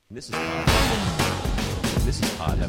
This is Todd. This is Todd.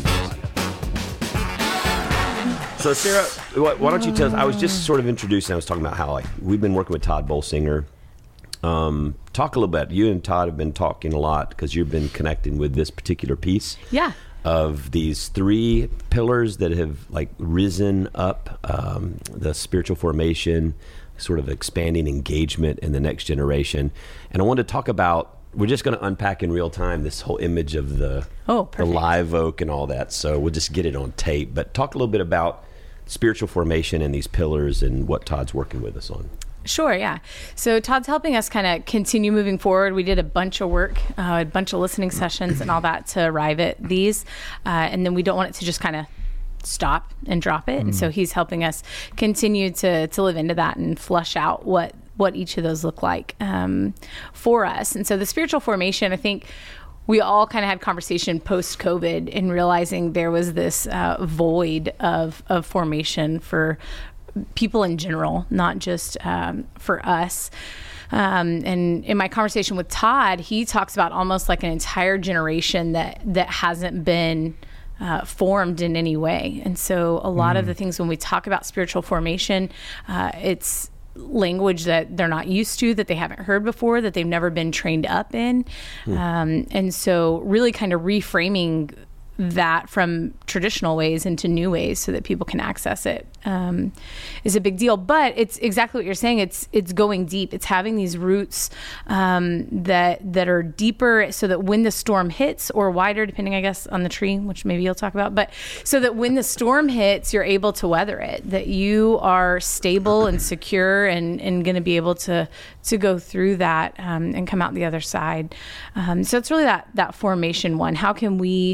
So Sarah, why don't you tell us, I was just sort of introducing, I was talking about how we've been working with Todd Bolsinger. Talk a little bit. You and Todd have been talking a lot because you've been connecting with this particular piece. Yeah. Of these three pillars that have risen up, the spiritual formation, sort of expanding engagement in the next generation. And I wanted to talk about, we're just going to unpack in real time this whole image of the live oak and all that. So we'll just get it on tape. But talk a little bit about spiritual formation and these pillars and what Todd's working with us on. Sure, yeah. So Todd's helping us kind of continue moving forward. We did a bunch of work, a bunch of listening sessions and all that to arrive at these. And then we don't want it to just kind of stop and drop it. And so he's helping us continue to live into that and flush out what each of those look like for us. And so the spiritual formation, I think we all kind of had conversation post-COVID in realizing there was this void of formation for people in general, not just for us. And in my conversation with Todd, he talks about almost like an entire generation that hasn't been formed in any way. And so a lot of the things when we talk about spiritual formation, it's language that they're not used to, that they haven't heard before, that they've never been trained up in. And so really kind of reframing that from traditional ways into new ways so that people can access it is a big deal. But it's exactly what you're saying. It's going deep. It's having these roots that are deeper so that when the storm hits, or wider, depending, I guess, on the tree, which maybe you'll talk about, but so that when the storm hits, you're able to weather it, that you are stable and secure and going to be able to go through that and come out the other side. So it's really that formation one. How can we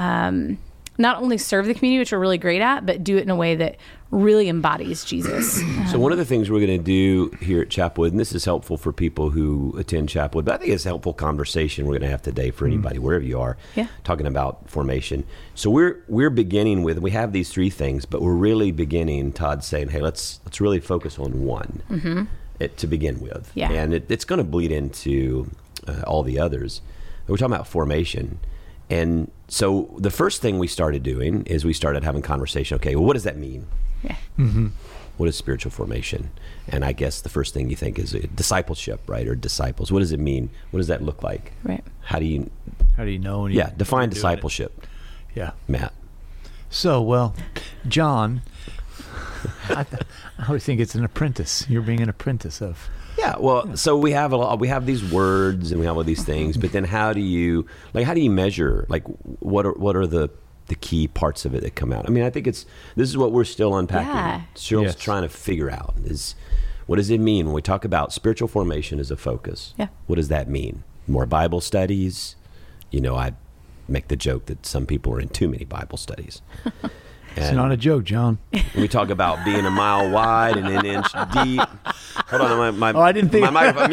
not only serve the community, which we're really great at, but do it in a way that really embodies Jesus. So one of the things we're going to do here at Chapwood, and this is helpful for people who attend Chapwood, but I think it's a helpful conversation we're going to have today for anybody, wherever you are, talking about formation. So we're beginning with, we have these three things, but we're really beginning, Todd's saying, hey, let's really focus on one to begin with. Yeah. And it's going to bleed into all the others. We're talking about formation. And so the first thing we started doing is we started having conversation. Okay, well, what does that mean? Yeah. What is spiritual formation? And I guess the first thing you think is discipleship, right? Or disciples. What does it mean? What does that look like? Right. How do you know? When define discipleship. Yeah. Matt. So, well, John, I always think it's an apprentice. You're being an apprentice of. Yeah, well, so we have these words and we have all these things, but then how do you measure, what are the key parts of it that come out? I mean, I think this is what we're still unpacking, still trying to figure out is, what does it mean when we talk about spiritual formation as a focus? Yeah. What does that mean? More Bible studies? I make the joke that some people are in too many Bible studies. It's not a joke, John. We talk about being a mile wide and an inch deep. Hold on, I didn't think my microphone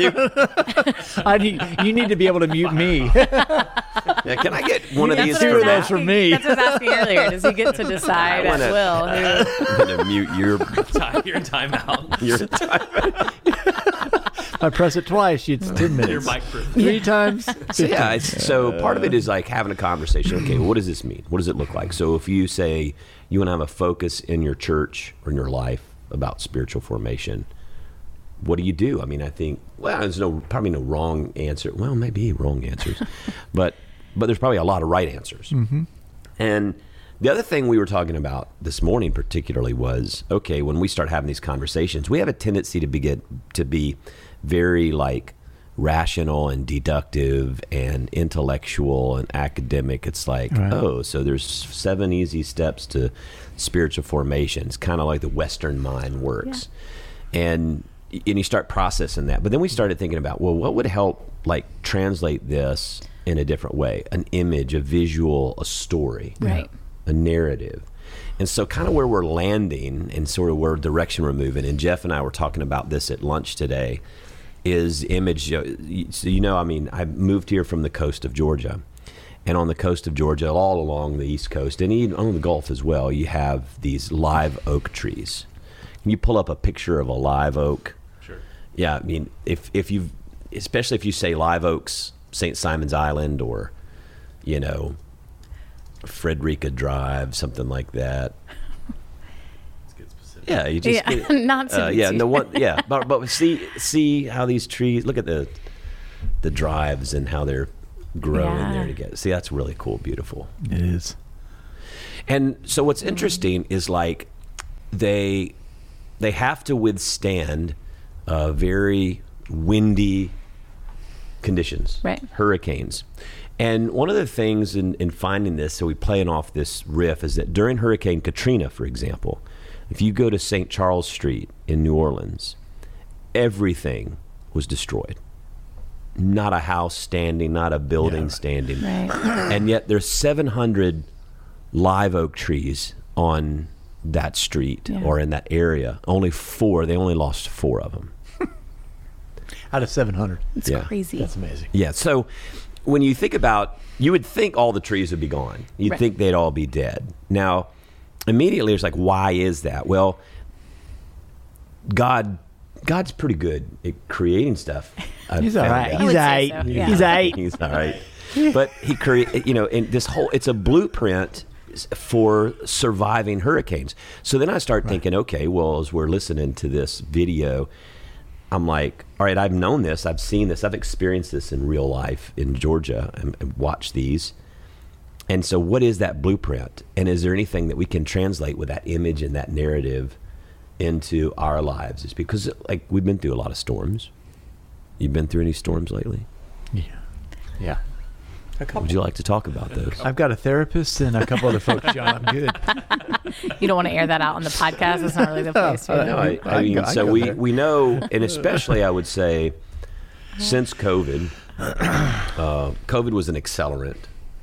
mute. You need to be able to mute me. Yeah, can I get one of these? Two of those for me. That's what I was asking earlier. Does he get to decide at will? I'm going to mute your timeout. Your timeout. If I press it twice, it's 10 minutes. Your microphone. 3 times. So part of it is like having a conversation. Okay, what does this mean? What does it look like? So if you say you want to have a focus in your church or in your life about spiritual formation, what do you do? I mean, I think, there's probably no wrong answer. Well, maybe wrong answers, but there's probably a lot of right answers. And the other thing we were talking about this morning particularly was, okay, when we start having these conversations, we have a tendency to be very rational and deductive and intellectual and academic. It's like, so there's 7 easy steps to spiritual formation. It's kind of like the Western mind works. Yeah. And you start processing that. But then we started thinking about, well, what would help translate this in a different way? An image, a visual, a story, a narrative. And so kind of where we're landing and sort of where direction we're moving, and Jeff and I were talking about this at lunch today, is image. So, I moved here from the coast of Georgia. And on the coast of Georgia, all along the East Coast, and even on the Gulf as well, you have these live oak trees. Can you pull up a picture of a live oak? Sure. Yeah, I mean, especially if you say live oaks, St. Simon's Island or you know, Frederica Drive, something like that. Let's get specific. Yeah, you just get, not to be too- no one, yeah, but see how these trees. Look at the drives and how they're growing Yeah. there together. See, that's really cool, beautiful. It is. And so what's interesting is like they have to withstand very windy conditions, Right. hurricanes. And one of the things in finding this, so we playing off this riff, is that during Hurricane Katrina, for example, if you go to St. Charles Street in New Orleans, everything was destroyed. Not a house standing, not a building standing. Right. And yet there's 700 live oak trees on that street Yeah. or in that area. Only 4, they only lost 4 of them. Out of 700. It's Yeah. crazy. That's amazing. Yeah, so when you think about, you would think all the trees would be gone. You'd Right. think they'd all be dead. Now, immediately it's like, why is that? Well, God's pretty good at creating stuff. I've He's all found right. out. I would He's say eight. so, yeah. He's eight. He's all right. But he create, in this whole, it's a blueprint for surviving hurricanes. So then I start thinking, okay, well, as we're listening to this video, I'm like, all right, I've known this, I've seen this, I've experienced this in real life in Georgia and watched these. And so what is that blueprint? And is there anything that we can translate with that image and that narrative into our lives? It's because like we've been through a lot of storms. You've been through any storms lately? Yeah. Yeah. Would you like to talk about those? I've got a therapist and a couple other folks, John. I'm good. You don't want to air that out on the podcast. It's not really the place for No, it. I mean, I so go we, there. we know, and especially I would say, since COVID, COVID was an accelerant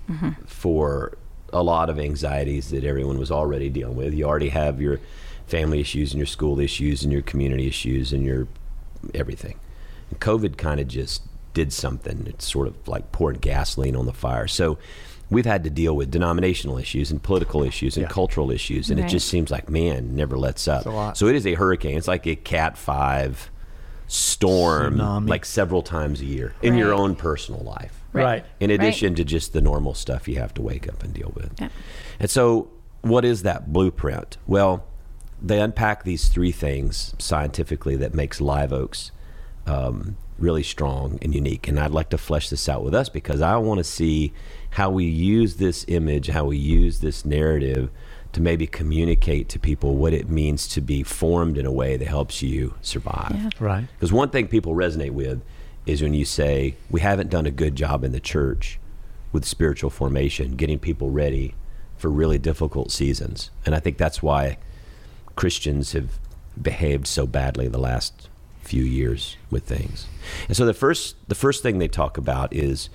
for a lot of anxieties that everyone was already dealing with. You already have your family issues and your school issues and your community issues and your everything. And COVID kind of just did something. It's sort of like poured gasoline on the fire. So we've had to deal with denominational issues and political issues and Yeah. cultural issues, and it Right. just seems like, man, never lets up. It's a lot. So it is a hurricane. It's like a Cat 5 storm, Tsunami. like several times a year in your Right. own personal life. Right. In addition to just the normal stuff you have to wake up and deal with. Yeah. And so what is that blueprint? Well, they unpack these 3 things scientifically that makes live oaks really strong and unique. And I'd like to flesh this out with us because I want to see how we use this image, how we use this narrative to maybe communicate to people what it means to be formed in a way that helps you survive. Yeah. Right. Because one thing people resonate with is when you say, we haven't done a good job in the church with spiritual formation, getting people ready for really difficult seasons. And I think that's why Christians have behaved so badly the last few years with things. And so the first thing they talk about is,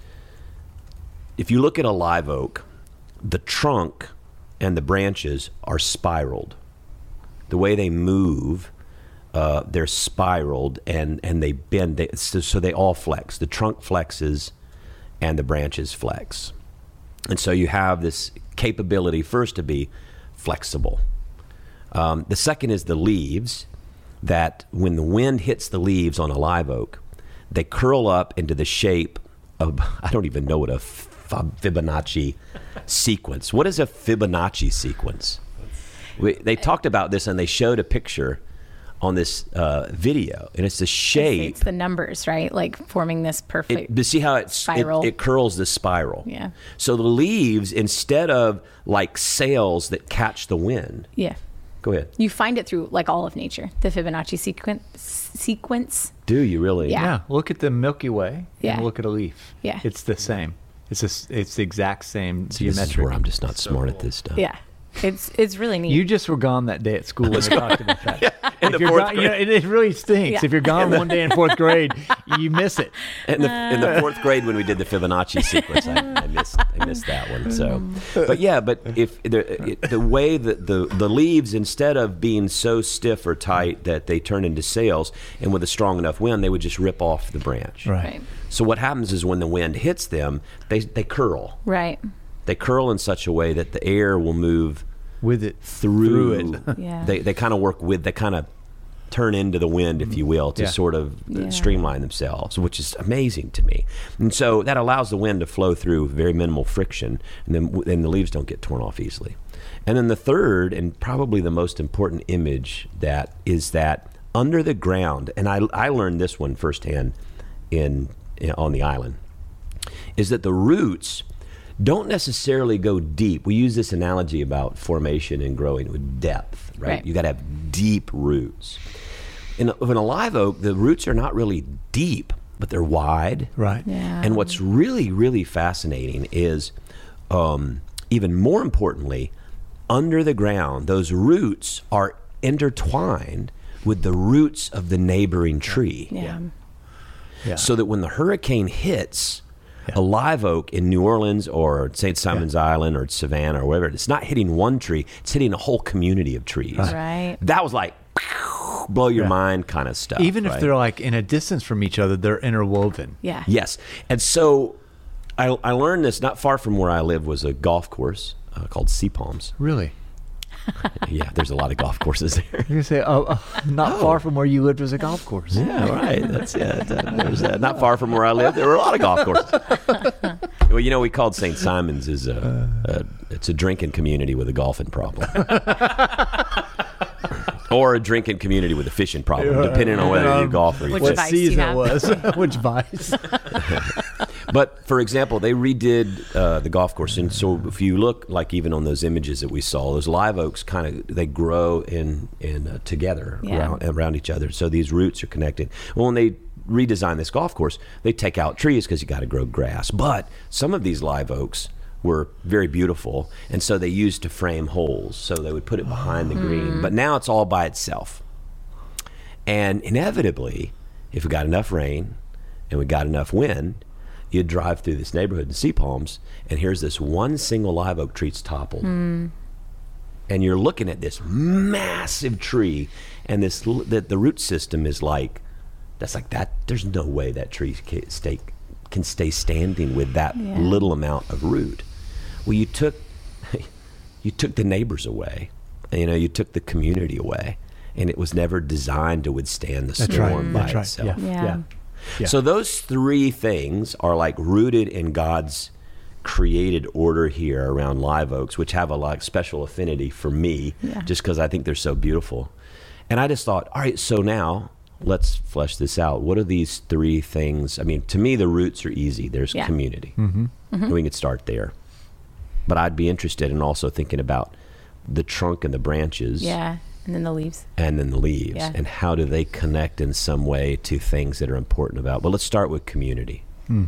if you look at a live oak, the trunk and the branches are spiraled. The way they move, they're spiraled and they bend. So they all flex. The trunk flexes and the branches flex. And so you have this capability first to be flexible. The second is the leaves, that when the wind hits the leaves on a live oak, they curl up into the shape of, I don't even know what a Fibonacci sequence. What is a Fibonacci sequence? They talked about this and they showed a picture on this video, and it's the shape. It's the numbers, right? Like forming this perfect. To see how spiral. it curls the spiral. Yeah. So the leaves, instead of like sails that catch the wind. Yeah. Go ahead. You find it through like all of nature, the Fibonacci sequence. Do you really? Yeah. Yeah. Look at the Milky Way Yeah. and look at a leaf. Yeah. It's the same. It's the exact same See, this is geometric. where I'm just not smart at this stuff. Yeah. It's really neat. You just were gone that day at school when we talked about that. In If the you're 4th gone, you know, it really stinks. Yeah. If you're gone one day in 4th grade, you miss it. In the 4th grade when we did the Fibonacci sequence, I missed that one. So, but if the way that the leaves, instead of being so stiff or tight that they turn into sails, and with a strong enough wind, they would just rip off the branch. Right. So what happens is when the wind hits them, they curl. Right. They curl in such a way that the air will move With it. through it. Yeah. They kind of work with, they kind of turn into the wind, if you will, to sort of streamline themselves, which is amazing to me. And so that allows the wind to flow through very minimal friction, and then the leaves don't get torn off easily. And then the third, and probably the most important image, that is that under the ground, and I learned this one firsthand on the island, is that the roots don't necessarily go deep. We use this analogy about formation and growing with depth, right? You got to have deep roots. In a live oak, the roots are not really deep, but they're wide. Right. Yeah. And what's really, really fascinating is, even more importantly, under the ground, those roots are intertwined with the roots of the neighboring tree. Yeah. So that when the hurricane hits a live oak in New Orleans or St. Simon's Island or Savannah or wherever, it's not hitting one tree, it's hitting a whole community of trees. Right. That was like blow your mind kind of stuff. Even if right? they're like in a distance from each other, they're interwoven. Yeah. Yes. And so I learned this. Not far from where I live was a golf course called Sea Palms. Really? Yeah, there's a lot of golf courses there. You're going to say, not far from where you lived was a golf course. Yeah, right. That's it. There's not far from where I lived, there were a lot of golf courses. Well, we called St. Simon's it's a drinking community with a golfing problem. Or a drinking community with a fishing problem, depending on whether you golf or you Which fish. vice season you have. was. Which vice? But for example, they redid the golf course, and so if you look, like even on those images that we saw, those live oaks they grow in together around each other. So these roots are connected. Well, when they redesign this golf course, they take out trees because you got to grow grass. But some of these live oaks were very beautiful, and so they used to frame holes. So they would put it behind the green. But now it's all by itself. And inevitably, if we got enough rain and we got enough wind, you'd drive through this neighborhood in Sea Palms, and here's this one single live oak tree's toppled. And you're looking at this massive tree, and the root system is like, there's no way that tree can stay standing with that little amount of root. Well, you took the neighbors away, you took the community away, and it was never designed to withstand the storm by itself. Yeah. So those three things are like rooted in God's created order here around live oaks, which have a special affinity for me, just because I think they're so beautiful. And I just thought, all right, so now let's flesh this out. What are these three things? I mean, to me, the roots are easy. There's community. We can start there. But I'd be interested in also thinking about the trunk and the branches. Yeah. And then the leaves. Yeah. And how do they connect in some way to things that are important about? Well, let's start with community.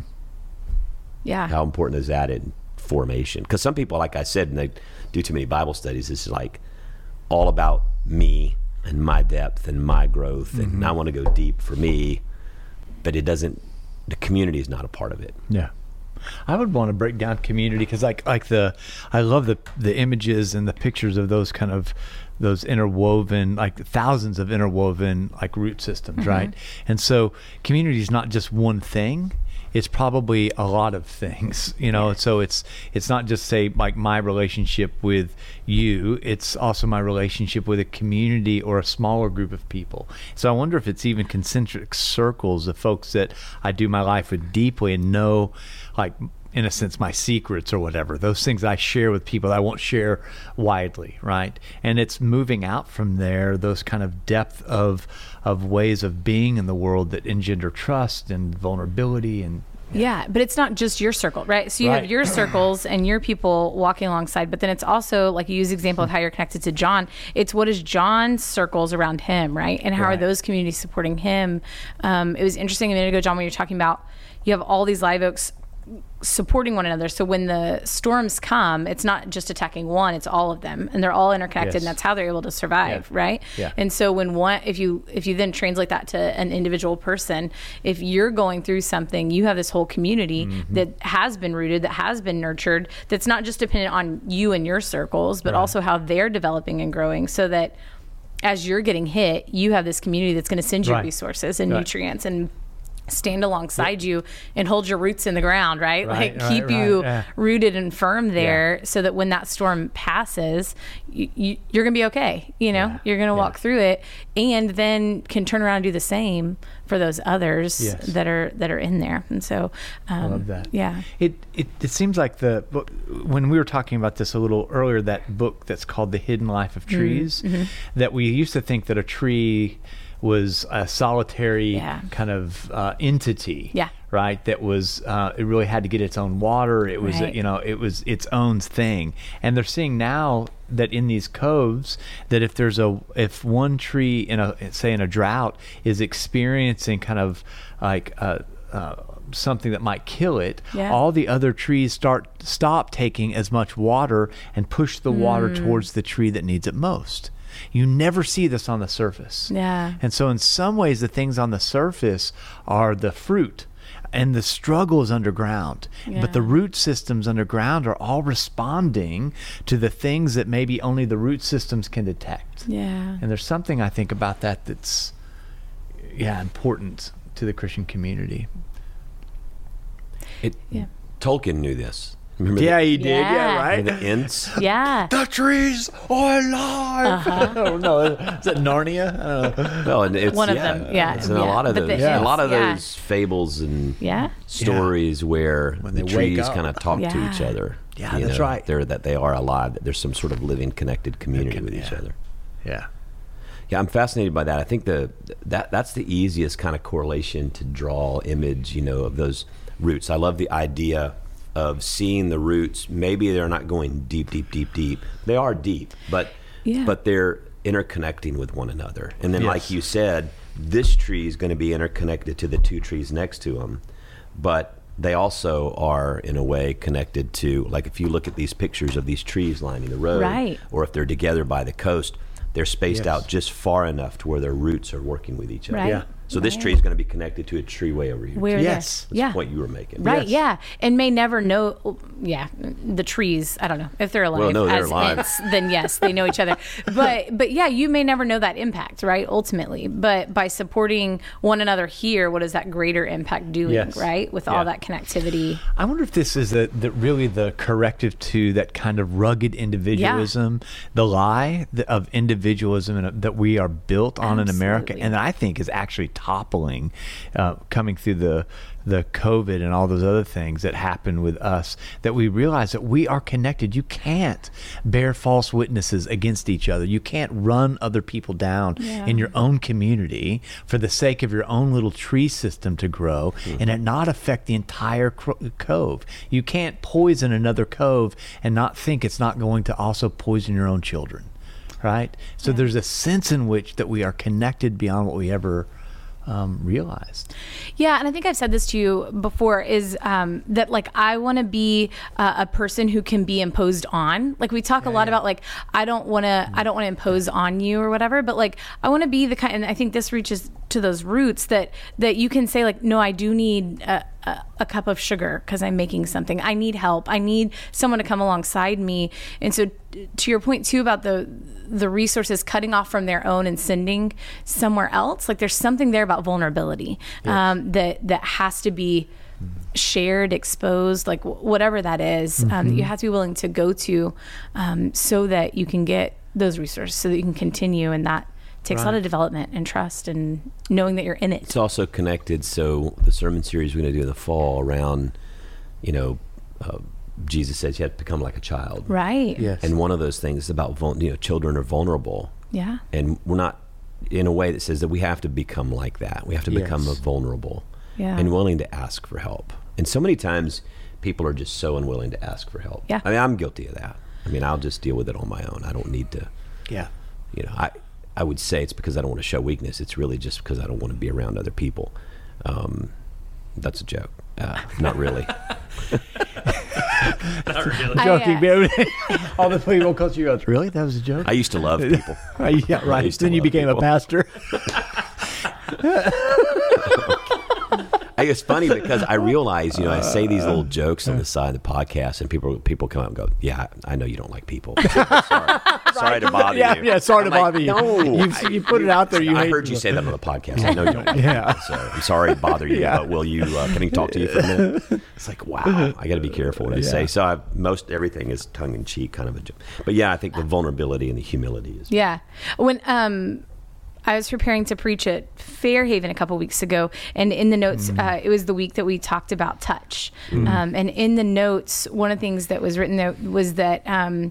Yeah. How important is that in formation? Because some people, like I said, and they do too many Bible studies, it's like all about me and my depth and my growth, and I want to go deep for me, but the community is not a part of it. Yeah. I would want to break down community because I love the images and the pictures of those kind of those interwoven, like thousands of interwoven like root systems, right? And so community is not just one thing. It's probably a lot of things, so it's not just say like my relationship with you, it's also my relationship with a community or a smaller group of people. So I wonder if it's even concentric circles of folks that I do my life with deeply and know, like in a sense, my secrets or whatever, those things I share with people that I won't share widely, right? And it's moving out from there, those kind of depth of ways of being in the world that engender trust and vulnerability and Yeah, but it's not just your circle, right? So you have your circles and your people walking alongside, but then it's also, like you use the example of how you're connected to John, it's what is John's circles around him, right? And how are those communities supporting him? It was interesting a minute ago, John, when you were talking about you have all these live oaks supporting one another. So when the storms come, it's not just attacking one, it's all of them, and they're all interconnected, and that's how they're able to survive, right? Yeah. And so when if you then translate that to an individual person, if you're going through something, you have this whole community that has been rooted, that has been nurtured, that's not just dependent on you and your circles, but also how they're developing and growing, so that as you're getting hit, you have this community that's going to send you resources and nutrients. And stand alongside you and hold your roots in the ground, right? Right, Like keep right, you yeah. rooted and firm there so that when that storm passes, you're going to be okay. You know, Yeah, you're going to yeah. walk through it and then can turn around and do the same for those others Yes. that are in there. And so, I love that. Yeah. It seems like when we were talking about this a little earlier, that book that's called The Hidden Life of Trees, that we used to think that a tree was a solitary Yeah. kind of entity. Yeah. Right. That was it really had to get its own water. It was Right. it was its own thing. And they're seeing now that in these coves that if one tree in a drought is experiencing kind of like something that might kill it, Yeah. all the other trees stop taking as much water and push the water towards the tree that needs it most. You never see this on the surface. Yeah. And so in some ways the things on the surface are the fruit and the struggle is underground. But the Yeah. root systems underground are all responding to the things that maybe only the root systems can detect. Yeah. And there's something I think about that's important to the Christian community. Yeah. Tolkien knew this. Remember He did. Yeah. Yeah, right. the Ents? Yeah. The trees are alive. Oh no, is that Narnia? I don't know. Well, and it's One of them, yeah, It's in a yeah. lot of But those, the a lot of Ents, yeah. those fables and Yeah. stories where When the they wake trees up. kind of talk to Yeah. each other. Yeah, You that's know, right. That they are alive. That there's some sort of living, connected community with each yeah. other. Yeah. Yeah, I'm fascinated by that. I think that's the easiest kind of correlation to draw image, of those roots. I love the idea of seeing the roots. Maybe they're not going deep, deep, deep, deep. They are deep, but they're interconnecting with one another. And then, Yes. like you said, this tree is going to be interconnected to the two trees next to them, but they also are in a way connected to, like if you look at these pictures of these trees lining the road, Right. or if they're together by the coast, they're spaced Yes. out just far enough to where their roots are working with each other. Right. Yeah. So this Right. tree is going to be connected to a tree way over here. Where Yes. That's the point you were making. Right, Yes. yeah. And may never know, the trees, I don't know, if they're alive Well, no, they're as alive. Ents, then yes, they know each other. But yeah, you may never know that impact, right, ultimately. But by supporting one another here, what is that greater impact doing, Yes. right, with Yeah. all that connectivity? I wonder if this is really the corrective to that kind of rugged individualism, the lie of individualism that we are built on in America, Absolutely. and I think is actually toppling, coming through the COVID and all those other things that happen with us, that we realize that we are connected. You can't bear false witnesses against each other. You can't run other people down Yeah. in your own community for the sake of your own little tree system to grow and it not affect the entire cove. You can't poison another cove and not think it's not going to also poison your own children, right? So there's a sense in which that we are connected beyond what we ever realized. Yeah, and I think I've said this to you before, is that like I want to be a person who can be imposed on. Like we talk a lot about like I don't want to impose on you or whatever, but like I want to be the kind, and I think this reaches to those roots that you can say like, no, I do need a cup of sugar because I'm making something. I need help. I need someone to come alongside me. And so to your point too about the resources cutting off from their own and sending somewhere else, like there's something there about vulnerability that has to be shared, exposed, like whatever that is, that you have to be willing to go to so that you can get those resources, so that you can continue. And that takes a lot of development and trust and knowing that you're in it. It's also connected. So the sermon series we're going to do in the fall around, Jesus says you have to become like a child. Right. Yes. And one of those things is about, children are vulnerable. Yeah. And we're not in a way that says that we have to become like that. We have to become Yes. vulnerable Yeah. and willing to ask for help. And so many times people are just so unwilling to ask for help. Yeah. I mean, I'm guilty of that. I mean, I'll just deal with it on my own. I don't need to, Yeah. I would say it's because I don't want to show weakness. It's really just because I don't want to be around other people. That's a joke. Not really. Not really. Joking, baby. All the people close to you goes, really? That was a joke? I used to love people. Yeah, I right. used to Then you love became people. a pastor. it's funny because I realize, I say these little jokes on the side of the podcast, and people come out and go, "Yeah, I know you don't like people. Sorry to bother you." Yeah, sorry to bother you. No, You put it out there. I heard you say that on the podcast. I know you don't. Yeah. So I'm sorry to bother you, but will you? Can I talk to you for a minute? It's like, wow, I got to be careful what I say. So most everything is tongue in cheek, kind of a joke. But yeah, I think the vulnerability and the humility is. Yeah. When I was preparing to preach at Fairhaven a couple weeks ago, and in the notes, it was the week that we talked about touch. And in the notes, one of the things that was written there was that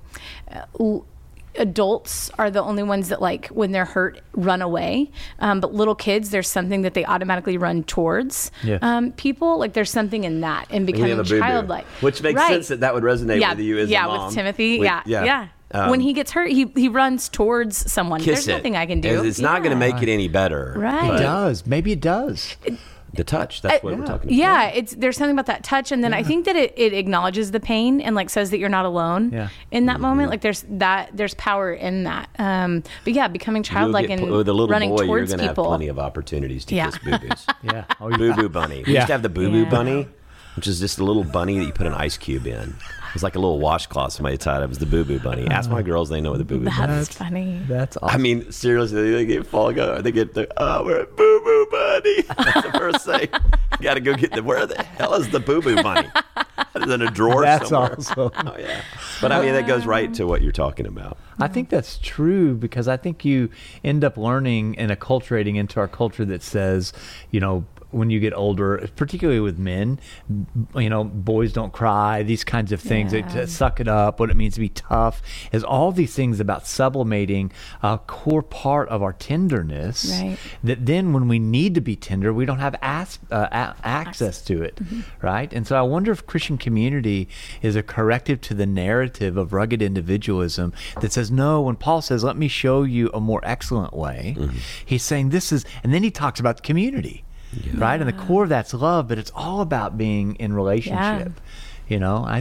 adults are the only ones that, like, when they're hurt, run away. But little kids, there's something that they automatically run towards. Yes. People, like, there's something in that, in We becoming have a boo-boo, childlike. which makes sense that would resonate with you as a mom. With Timothy. Yeah. When he gets hurt, he runs towards someone. Kiss There's it. nothing I can do. And it's not going to make it any better. Right. It but does. Maybe it does. The touch. That's what we're talking about. Yeah, there's something about that touch, and then I think that it acknowledges the pain and, like, says that you're not alone in that moment. Like, there's power in that. But yeah, becoming childlike and with a little running boy, you're towards going to have people. plenty of opportunities to kiss boo-boos. Yeah. Oh, Boo Boo Bunny. We used to have the Boo Boo Yeah. Bunny, which is just a little bunny that you put an ice cube in. It was like a little washcloth somebody tied. It was the Boo Boo Bunny. Ask my girls; they know what the Boo Boo Bunny. That's funny. That's I awesome. mean, seriously, they get fall go. They get we're at Boo Boo Bunny. That's the first thing. You got to go get where the hell is the Boo Boo Bunny? It's in a drawer That's somewhere. awesome. Oh yeah. But I mean, that goes right to what you're talking about. I think that's true because I think you end up learning and acculturating into our culture that says, when you get older, particularly with men, boys don't cry, these kinds of things, Yeah. suck it up, what it means to be tough, is all these things about sublimating a core part of our tenderness. Right. That then when we need to be tender, we don't have access to it, right? And so I wonder if Christian community is a corrective to the narrative of rugged individualism that says, no, when Paul says, let me show you a more excellent way, he's saying this is, and then he talks about community. Yeah. Right, and the core of that's love, but it's all about being in relationship. I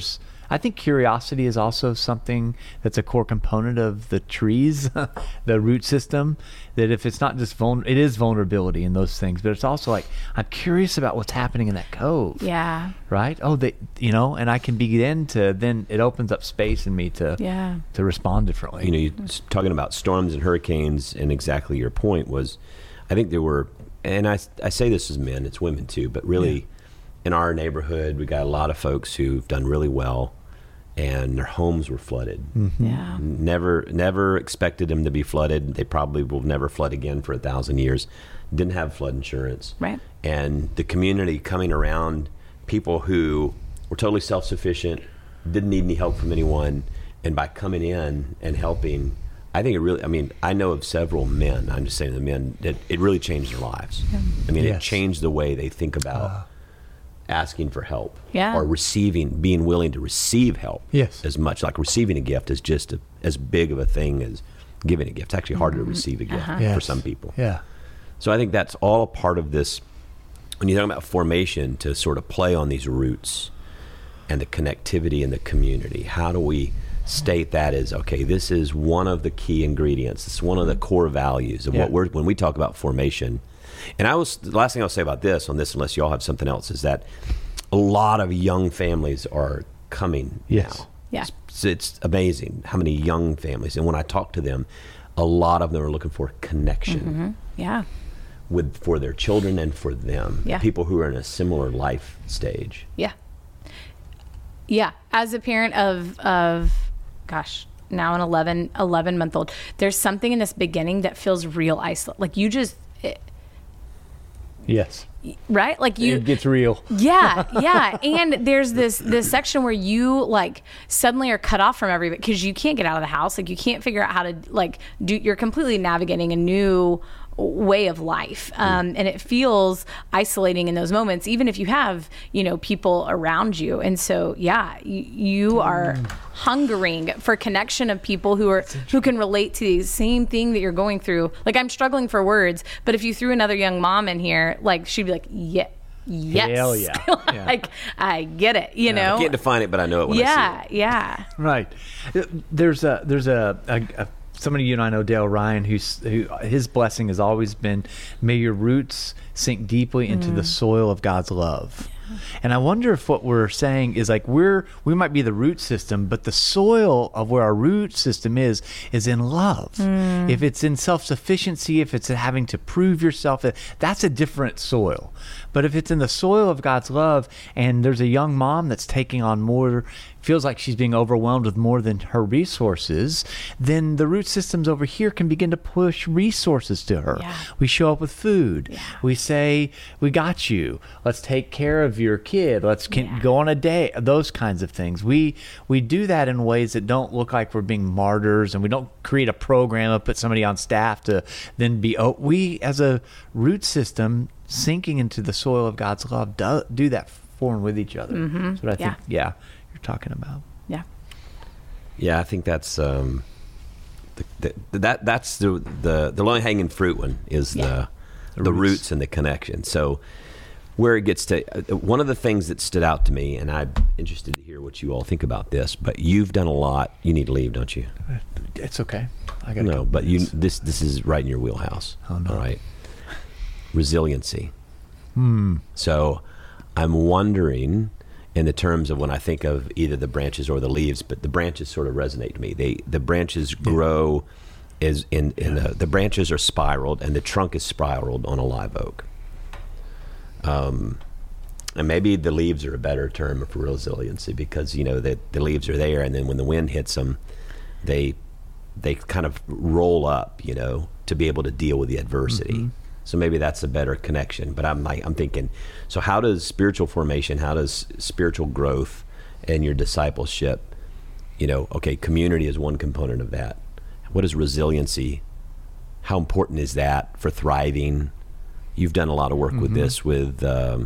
think curiosity is also something that's a core component of the trees, the root system. That if it's not just it is vulnerability in those things, but it's also like I'm curious about what's happening in that cove. Yeah. Right. Oh, and I can begin to then it opens up space in me to respond differently. You're talking about storms and hurricanes, and exactly your point was, I think there were. And I say this as men, it's women too, but really in our neighborhood, we got a lot of folks who've done really well and their homes were flooded. Mm-hmm. Yeah. Never expected them to be flooded. They probably will never flood again for 1,000 years. Didn't have flood insurance. Right. And the community coming around, people who were totally self-sufficient, didn't need any help from anyone, and by coming in and helping, I think I know of several men, I'm just saying the men, that it really changed their lives. Yeah. I mean, it changed the way they think about asking for help or being willing to receive help. Yes. As much. Like receiving a gift is just as big of a thing as giving a gift. It's actually harder to receive a gift for some people. Yeah. So I think that's all a part of this, when you talk about formation, to sort of play on these roots and the connectivity in the community. How do we state that as, okay, this is one of the key ingredients. It's one of the core values of when we talk about formation. And the last thing I'll say about this, unless y'all have something else, is that a lot of young families are coming now. Yeah. It's amazing how many young families. And when I talk to them, a lot of them are looking for connection. Mm-hmm. Yeah. For their children and for them. Yeah. People who are in a similar life stage. Yeah. Yeah. As a parent of now an 11-month-old, there's something in this beginning that feels real isolated. Like Yes. right? Like It gets real. Yeah. And there's this section where you like suddenly are cut off from everybody because you can't get out of the house. Like you can't figure out how to you're completely navigating a new way of life. And it feels isolating in those moments, even if you have, people around you. And so, you are hungering for connection of people who can relate to the same thing that you're going through. Like I'm struggling for words, but if you threw another young mom in here, like she'd be like, yes. Hell yeah. Like I get it, I can't define it, but I know it when I see it. Yeah. Right. There's a somebody you and I know, Dale Ryan, who his blessing has always been, may your roots sink deeply into the soil of God's love. And I wonder if what we're saying is like we might be the root system, but the soil of where our root system is in love. If it's in self-sufficiency, if it's in having to prove yourself, that's a different soil. But if it's in the soil of God's love, and there's a young mom that's taking on more, feels like she's being overwhelmed with more than her resources, then the root systems over here can begin to push resources to her. Yeah. We show up with food. Yeah. We say, we got you. Let's take care of your kid. Let's go on a date. Those kinds of things. We do that in ways that don't look like we're being martyrs, and we don't create a program or put somebody on staff to then be, we as a root system sinking into the soil of God's love do that for and with each other. That's what I think, you're talking about. Yeah. Yeah, I think that's that's the low hanging fruit one is the roots and the connection. So where it gets to one of the things that stood out to me, and I'm interested to hear what you all think about this. But you've done a lot. You need to leave, don't you? It's okay. I got no, but this is right in your wheelhouse. Oh, no. All right. Resiliency. So I'm wondering, in the terms of when I think of either the branches or the leaves, but the branches sort of resonate to me. The branches grow the branches are spiraled, and the trunk is spiraled on a live oak. And maybe the leaves are a better term for resiliency, because the leaves are there, and then when the wind hits them, they kind of roll up, to be able to deal with the adversity. So maybe that's a better connection. But I'm thinking, so how does spiritual formation, how does spiritual growth and your discipleship, community is one component of that. What is resiliency? How important is that for thriving? You've done a lot of work with this, with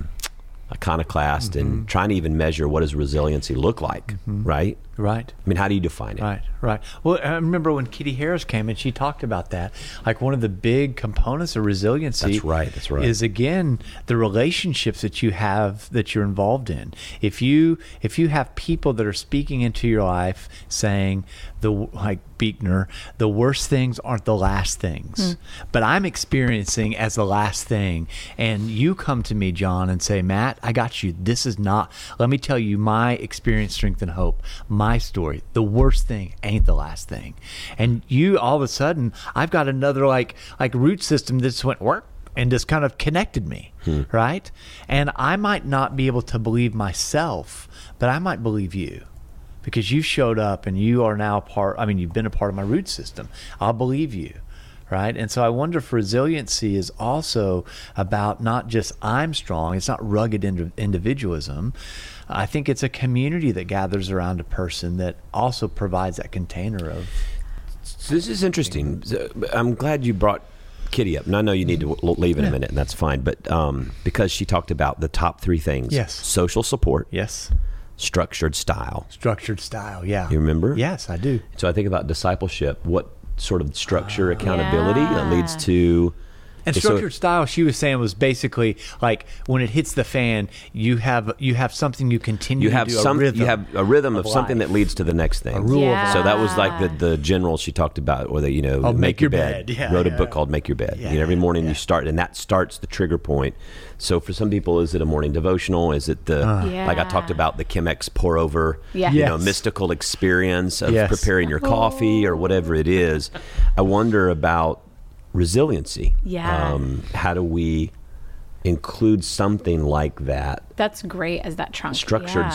Iconoclast, and trying to even measure what does resiliency look like, right? Right. I mean, how do you define it? Right. Well, I remember when Kitty Harris came and she talked about that. Like, one of the big components of resiliency That's right. is, again, the relationships that you have, that you're involved in. If you have people that are speaking into your life saying, like Buechner, the worst things aren't the last things, but I'm experiencing as the last thing. And you come to me, John, and say, Matt, I got you. This is not, let me tell you my experience, strength, and hope. My story, the worst thing ain't the last thing. And you, all of a sudden, I've got another like root system that just went work and just kind of connected me, right? And I might not be able to believe myself, but I might believe you, because you showed up and you are now you've been a part of my root system. I'll believe you. Right. And so I wonder if resiliency is also about not just I'm strong. It's not rugged individualism. I think it's a community that gathers around a person that also provides that container of. So this is interesting. I'm glad you brought Kitty up. And I know you need to leave in a minute, and that's fine. But because she talked about the top three things. Yes. Social support. Yes. Structured style. Yeah. You remember? Yes, I do. So I think about discipleship. What sort of structure, accountability that leads to. And structured style, she was saying, was basically like when it hits the fan, you have something you continue to do, a rhythm. You have a rhythm of something life. that leads to the next thing. A rule of life. So that was like the general she talked about, or make your bed. Wrote a book called Make Your Bed. Every morning you start, and that starts the trigger point. So for some people, is it a morning devotional? Is it like I talked about, the Chemex pour over, mystical experience of preparing your coffee or whatever it is? I wonder about resiliency. How do we include something like that? That's great as that trunk. Structured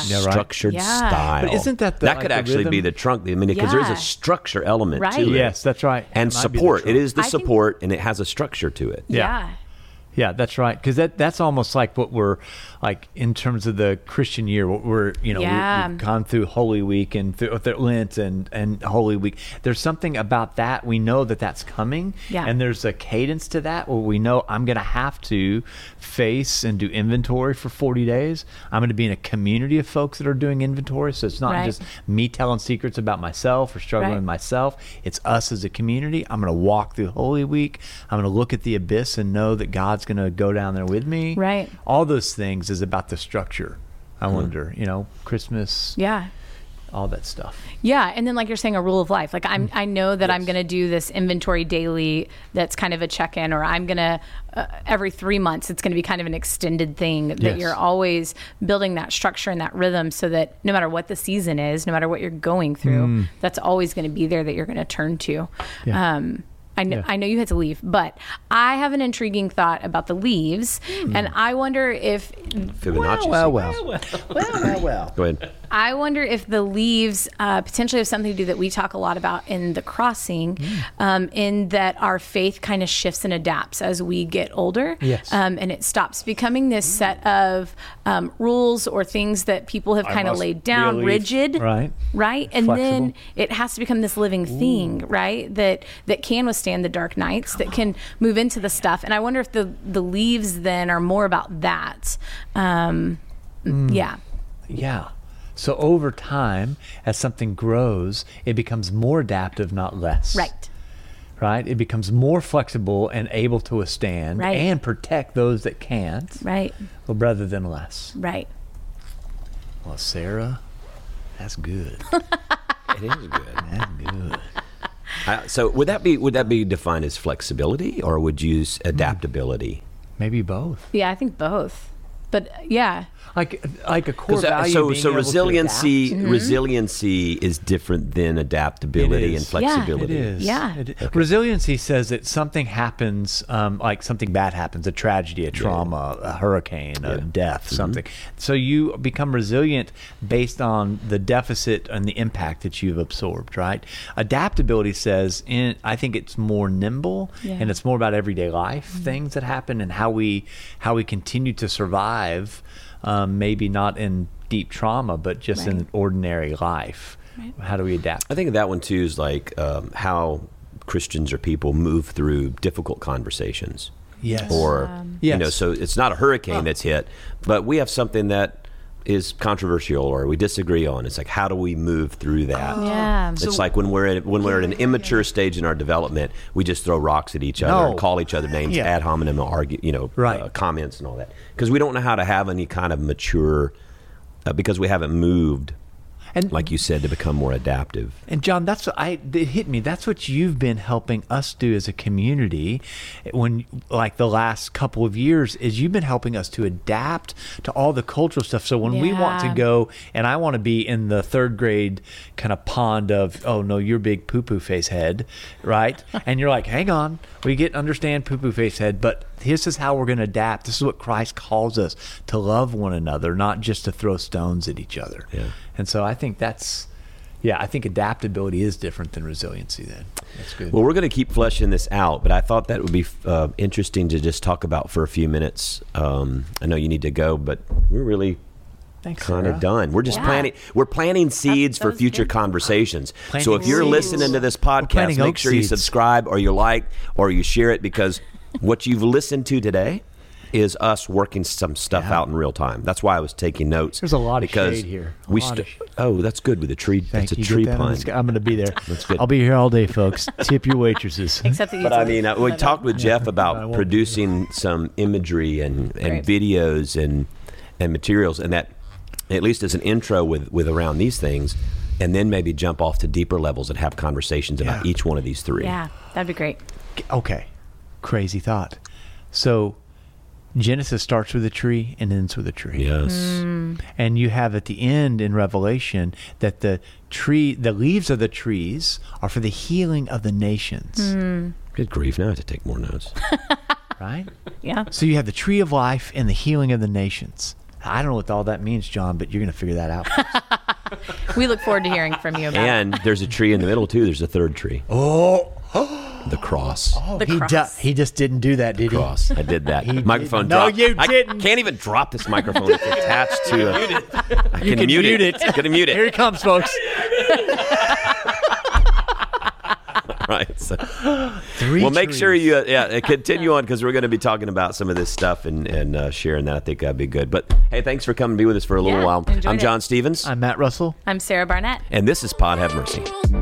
style. But isn't that that could actually be the trunk? I mean, because there's a structure element to it. Yes, that's right. And support. It is the support, and it has a structure to it. Yeah, that's right. Because that's almost like what we're like in terms of the Christian year. What we've gone through Holy Week and through Lent and Holy Week. There's something about that. We know that that's coming. And there's a cadence to that where we know I'm going to have to face and do inventory for 40 days. I'm going to be in a community of folks that are doing inventory. So it's not just me telling secrets about myself or struggling with myself. It's us as a community. I'm going to walk through Holy Week. I'm going to look at the abyss and know that God's going to go down there with me. Right. All those things is about the structure. I wonder, Christmas. all that stuff. Yeah, and then like you're saying, a rule of life. Like I know that I'm going to do this inventory daily. That's kind of a check-in, or I'm going to every 3 months. It's going to be kind of an extended thing. That Yes. you're always building that structure and that rhythm, so that no matter what the season is, no matter what you're going through, that's always going to be there that you're going to turn to. Yeah. I know you had to leave, but I have an intriguing thought about the leaves, and I wonder if Fibonacci. Well. Go ahead. I wonder if the leaves potentially have something to do that we talk a lot about in the crossing, in that our faith kind of shifts and adapts as we get older. Yes. And it stops becoming this set of rules or things that people have kind of must laid down, believe. rigid. Right. Right. And then Flexible. it has to become this living thing, right? That can withstand the dark nights, that can move into the stuff. And I wonder if the leaves then are more about that. Yeah. Yeah. So over time, as something grows, it becomes more adaptive, not less. Right. Right? It becomes more flexible and able to withstand Right. and protect those that can't, Right. well, rather than less. Right. Well, Sarah, that's good. It is good. That's good. So would that be defined as flexibility, or would you use adaptability? Maybe both. Yeah, I think both. But yeah. Like a core 'Cause, value. so being able to resiliency adapt. resiliency is different than adaptability It and is. flexibility. It is. Yeah. Resiliency says that something happens, like something bad happens, a tragedy, a trauma, a hurricane, a death, something. So you become resilient based on the deficit and the impact that you've absorbed, right? Adaptability says, I think it's more nimble, and it's more about everyday life things that happen and how we continue to survive. Maybe not in deep trauma, but just in ordinary life. Right. How do we adapt? I think that one too is like how Christians or people move through difficult conversations. Yes. Or Yes. so it's not a hurricane that's hit, but we have something that is controversial or we disagree on. It's like, how do we move through that? Yeah. It's like when we're at an immature stage in our development, we just throw rocks at each other No. and call each other names, Yeah. ad hominem, argue, Right. comments and all that, because we don't know how to have any kind of mature, because we haven't moved, And like you said, to become more adaptive. And John, that's what it hit me. That's what you've been helping us do as a community. When like the last couple of years, is you've been helping us to adapt to all the cultural stuff. So when we want to Yeah. go, and I want to be in the third grade kind of pond of, oh no, you're big poo poo face head, right? And you're like, hang on, understand poo poo face head, but this is how we're going to adapt. This is what Christ calls us, to love one another, not just to throw stones at each other. Yeah. And so I think I think adaptability is different than resiliency then. That's good. Well, we're going to keep fleshing this out, but I thought that would be interesting to just talk about for a few minutes. I know you need to go, but we're really Thanks, kind Sarah. of done. We're just Yeah. We're planting seeds that for was future good. conversations. Planting So if you're seeds. listening to this podcast, planting make oak sure you seeds. subscribe or you like or you share it, because what you've listened to today is us working some stuff Yeah. out in real time. That's why I was taking notes. There's a lot of because shade here. A We lot of oh, that's good with a tree. Thank That's a you. tree Get that? pun. I'm going to be there. That's good. I'll be here all day, folks. Tip your waitresses. Except that you But I did. mean, we talked with Jeff I about won't. producing some imagery and Great. videos and materials, and that at least as an intro with around these things, and then maybe jump off to deeper levels and have conversations about Yeah. each one of these three. Yeah, that'd be great. Okay. Crazy thought. So Genesis starts with a tree and ends with a tree. Yes. And you have at the end in Revelation that the leaves of the trees are for the healing of the nations. Good grief! Now I have to take more notes. Right? Yeah. So you have the tree of life and the healing of the nations. I don't know what all that means, John, but you're going to figure that out. We look forward to hearing from you about And there's a tree in the middle too. There's a third tree. Oh, The cross. The cross. he just didn't do that, did he? Cross. I did that. He Microphone didn't. No, dropped. you I didn't. can't even drop this microphone. It's attached to a. I can mute it. Gonna mute Here it. he comes, folks. Right. So. Three Well, make sure trees. you continue on, because we're going to be talking about some of this stuff and sharing that. I think that'd be good. But hey, thanks for coming to be with us for a little Yeah, while. enjoyed I'm it. John Stevens, I'm Matt Russell. I'm Sarah Barnett. and this is Pod Have Mercy.